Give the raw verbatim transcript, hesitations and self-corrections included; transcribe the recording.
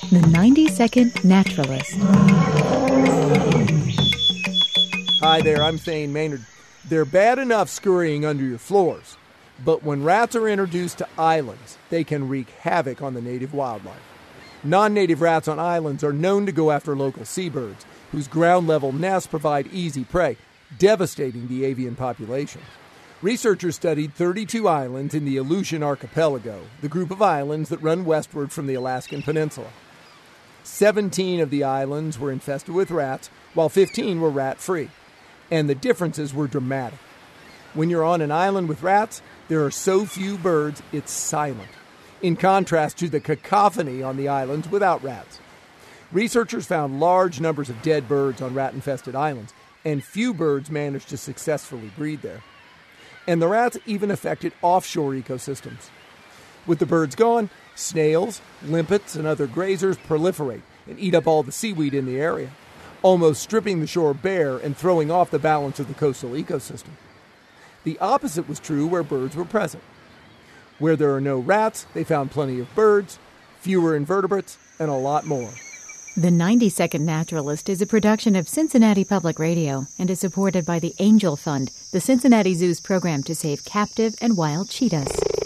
The ninety-second Naturalist. Hi there, I'm Thane Maynard. They're bad enough scurrying under your floors, but when rats are introduced to islands, they can wreak havoc on the native wildlife. Non-native rats on islands are known to go after local seabirds, whose ground-level nests provide easy prey, devastating the avian population. Researchers studied thirty-two islands in the Aleutian Archipelago, the group of islands that run westward from the Alaskan Peninsula. seventeen of the islands were infested with rats, while fifteen were rat-free. And the differences were dramatic. When you're on an island with rats, there are so few birds, it's silent, in contrast to the cacophony on the islands without rats. Researchers found large numbers of dead birds on rat-infested islands, and few birds managed to successfully breed there. And the rats even affected offshore ecosystems. With the birds gone, snails, limpets, and other grazers proliferate and eat up all the seaweed in the area, almost stripping the shore bare and throwing off the balance of the coastal ecosystem. The opposite was true where birds were present. Where there are no rats, they found plenty of birds, fewer invertebrates, and a lot more. The ninety-second Naturalist is a production of Cincinnati Public Radio and is supported by the Angel Fund, the Cincinnati Zoo's program to save captive and wild cheetahs.